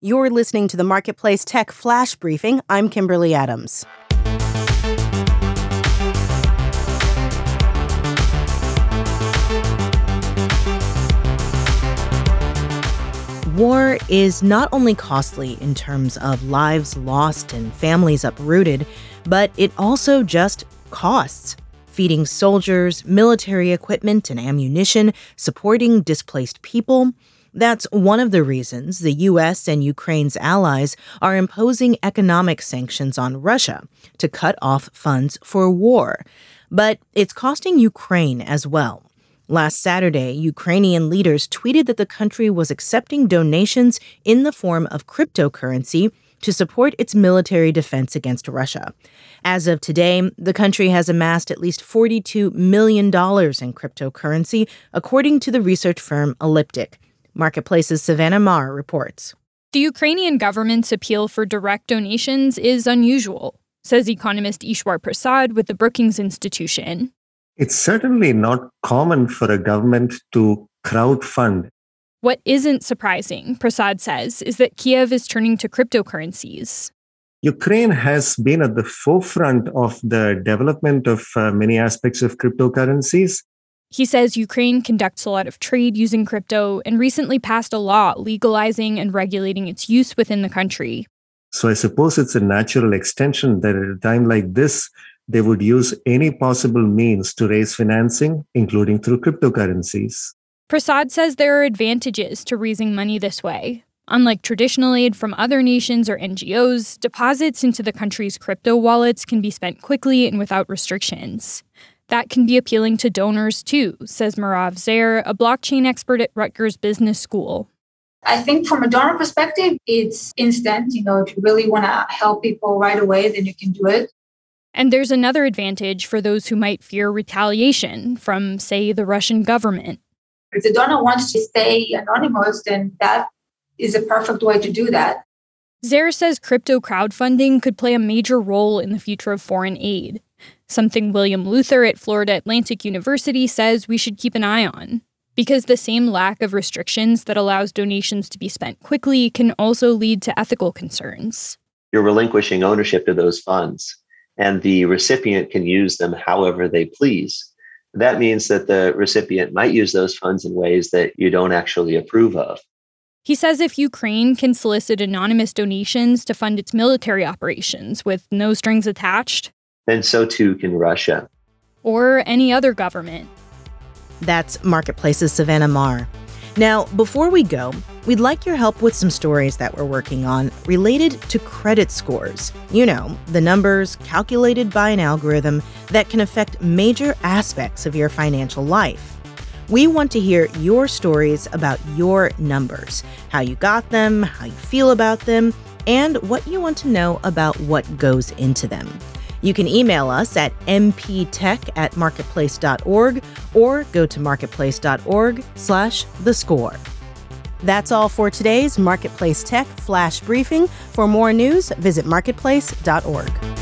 You're listening to the Marketplace Tech Flash Briefing. I'm Kimberly Adams. War is not only costly in terms of lives lost and families uprooted, but it also just costs. Feeding soldiers, military equipment and ammunition, supporting displaced people. That's one of the reasons the U.S. and Ukraine's allies are imposing economic sanctions on Russia to cut off funds for war. But it's costing Ukraine as well. Last Saturday, Ukrainian leaders tweeted that the country was accepting donations in the form of cryptocurrency to support its military defense against Russia. As of today, the country has amassed at least $42 million in cryptocurrency, according to the research firm Elliptic. Marketplace's Savannah Marr reports. The Ukrainian government's appeal for direct donations is unusual, says economist Ishwar Prasad with the Brookings Institution. It's certainly not common for a government to crowdfund. What isn't surprising, Prasad says, is that Kiev is turning to cryptocurrencies. Ukraine has been at the forefront of the development of many aspects of cryptocurrencies. He says Ukraine conducts a lot of trade using crypto and recently passed a law legalizing and regulating its use within the country. So I suppose it's a natural extension that at a time like this, they would use any possible means to raise financing, including through cryptocurrencies. Prasad says there are advantages to raising money this way. Unlike traditional aid from other nations or NGOs, deposits into the country's crypto wallets can be spent quickly and without restrictions. That can be appealing to donors too, says Marav Zair, a blockchain expert at Rutgers Business School. I think from a donor perspective, it's instant. If you really want to help people right away, then you can do it. And there's another advantage for those who might fear retaliation from, say, the Russian government. If the donor wants to stay anonymous, then that is a perfect way to do that. Zair says crypto crowdfunding could play a major role in the future of foreign aid, something William Luther at Florida Atlantic University says we should keep an eye on, because the same lack of restrictions that allows donations to be spent quickly can also lead to ethical concerns. You're relinquishing ownership of those funds, and the recipient can use them however they please. That means that the recipient might use those funds in ways that you don't actually approve of. He says if Ukraine can solicit anonymous donations to fund its military operations with no strings attached, then so too can Russia. Or any other government. That's Marketplace's Savannah Marr. Now, before we go, we'd like your help with some stories that we're working on related to credit scores. The numbers calculated by an algorithm that can affect major aspects of your financial life. We want to hear your stories about your numbers, how you got them, how you feel about them, and what you want to know about what goes into them. You can email us at mptech@marketplace.org or go to marketplace.org/thescore. That's all for today's Marketplace Tech Flash Briefing. For more news, visit marketplace.org.